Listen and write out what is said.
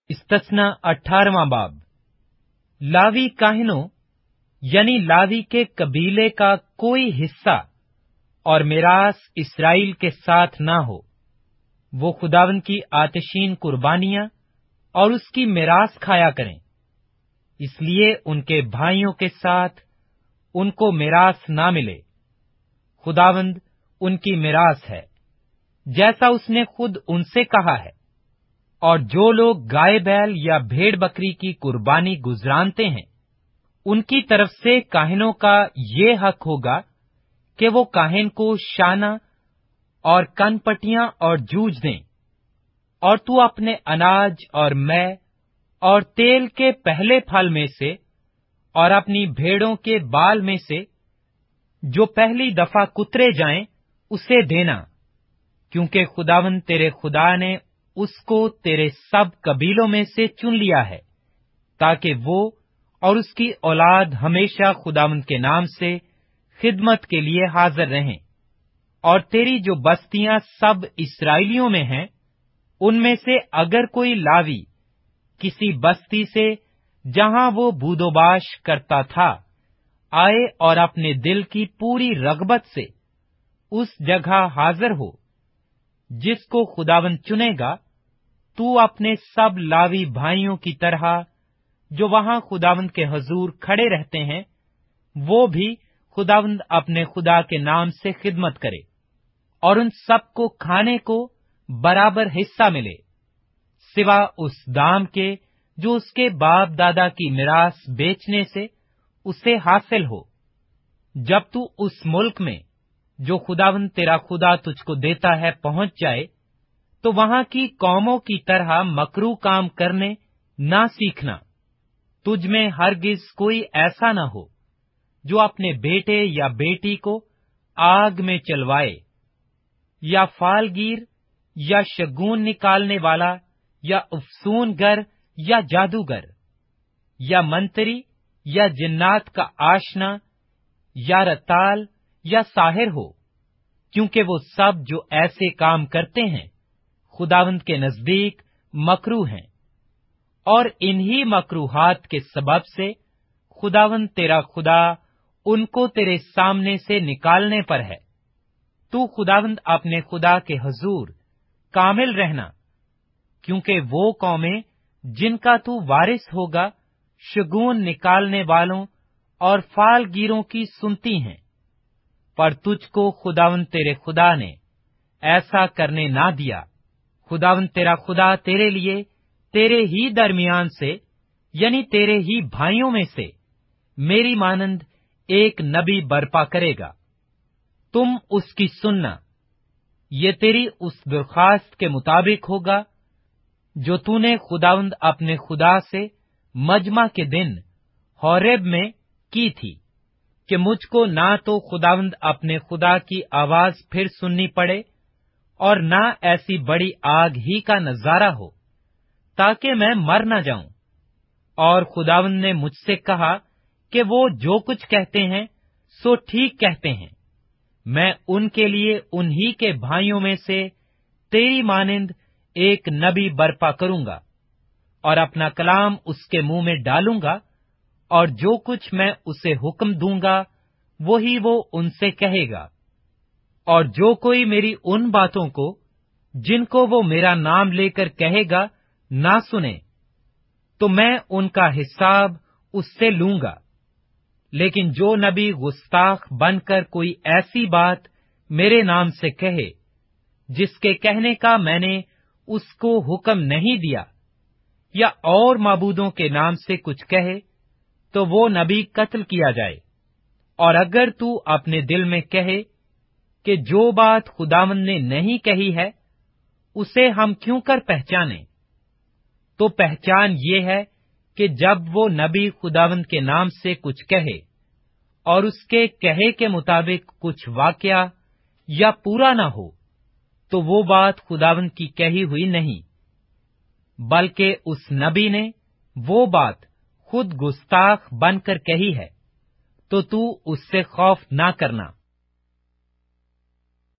इस्तस्ना 18वां बाब। लावी काहिनों यानी लावी के कबीले का कोई हिस्सा और मिरास इस्राएल के साथ ना हो। वो खुदावन की आतिशीन कुर्बानियां और उसकी मिरास खाया करें। इसलिए उनके भाइयों के साथ उनको मिरास ना मिले। खुदावंद उनकी मिरास है, जैसा उसने खुद उनसे कहा है। और जो लोग गाय बैल या भेड़ बकरी की कुर्बानी गुजरानते हैं, उनकी तरफ से काहिनों का ये हक होगा कि वो काहिन को शाना और कनपटियां और जूझ दें। और तू अपने अनाज और मै और तेल के पहले फल में से और अपनी भेड़ों के बाल में से जो पहली दफा कुतरे जाएं, उसे देना, क्योंकि खुदावन तेरे खुदा ने उसको तेरे सब कबीलों में से चुन लिया है, ताकि वो और उसकी औलाद हमेशा खुदावन के नाम से खिदमत के लिए हाजिर रहें। और तेरी जो बस्तियां सब इस्राएलियों में हैं, उनमें से अगर कोई लावी किसी बस्ती से जहां वो बूदोबाश करता था आए और अपने दिल की पूरी रगबत से उस जगह हाजिर हो जिसको खुदावन चुनेगा, तू अपने सब लावी भाइयों की तरह जो वहां खुदावंद के हजूर खड़े रहते हैं, वो भी खुदावंद अपने खुदा के नाम से खिदमत करे और उन सबको खाने को बराबर हिस्सा मिले, सिवा उस दाम के जो उसके बाप दादा की मिरास बेचने से उसे हासिल हो। जब तू उस मुल्क में जो खुदावंद तेरा खुदा तुझको देता है पहुंच जाए, तो वहां की कौमों की तरह मकरू काम करने ना सीखना। तुझ में हरगिज कोई ऐसा न हो जो अपने बेटे या बेटी को आग में चलवाए, या फालगीर या शगुन निकालने वाला या अफसूनगर या जादूगर या मंत्री या जिन्नात का आशना या रताल या साहिर हो, क्योंकि वो सब जो ऐसे काम करते हैं खुदावंद के नजदीक मकरू हैं। और इन्हीं मकरूहात के सबब से खुदावंद तेरा खुदा उनको तेरे सामने से निकालने पर है। तू खुदावंद अपने खुदा के हजूर कामिल रहना, क्योंकि वो कौमें जिनका तू वारिस होगा शगुन निकालने वालों और फालगीरों की सुनती हैं। पर तुझको खुदावंद तेरे खुदा ने ऐसा करने ना दिया। खुदावंद तेरा खुदा तेरे लिए तेरे ही दरमियान से यानी तेरे ही भाइयों में से मेरी मानंद एक नबी बर्पा करेगा। तुम उसकी सुनना। ये तेरी उस दरख्वास्त के मुताबिक होगा जो तूने खुदावंद अपने खुदा से मजमा के दिन होरेब में की थी, कि मुझको ना तो खुदावंद अपने खुदा की आवाज फिर सुननी पड़े और ना ऐसी बड़ी आग ही का नजारा हो, ताकि मैं मर न जाऊं। और खुदावंद ने मुझसे कहा कि वो जो कुछ कहते हैं सो ठीक कहते हैं। मैं उनके लिए उन्हीं के भाइयों में से तेरी मानिंद एक नबी बर्पा करूंगा और अपना कलाम उसके मुंह में डालूंगा, और जो कुछ मैं उसे हुक्म दूंगा वही वो उनसे कहेगा। और जो कोई मेरी उन बातों को जिनको वो मेरा नाम लेकर कहेगा ना सुने, तो मैं उनका हिसाब उससे लूंगा। लेकिन जो नबी गुस्ताख बनकर कोई ऐसी बात मेरे नाम से कहे जिसके कहने का मैंने उसको हुक्म नहीं दिया, या और माबूदों के नाम से कुछ कहे, तो वो नबी कत्ल किया जाए। और अगर तू अपने दिल में कहे कि जो बात खुदावंद ने नहीं कही है उसे हम क्यों कर पहचाने, तो पहचान ये है कि जब वो नबी खुदावंद के नाम से कुछ कहे और उसके कहे के मुताबिक कुछ वाकया या पूरा ना हो, तो वो बात खुदावंद की कही हुई नहीं, बल्कि उस नबी ने वो बात खुद गुस्ताख बनकर कही है। तो तू उससे खौफ ना करना।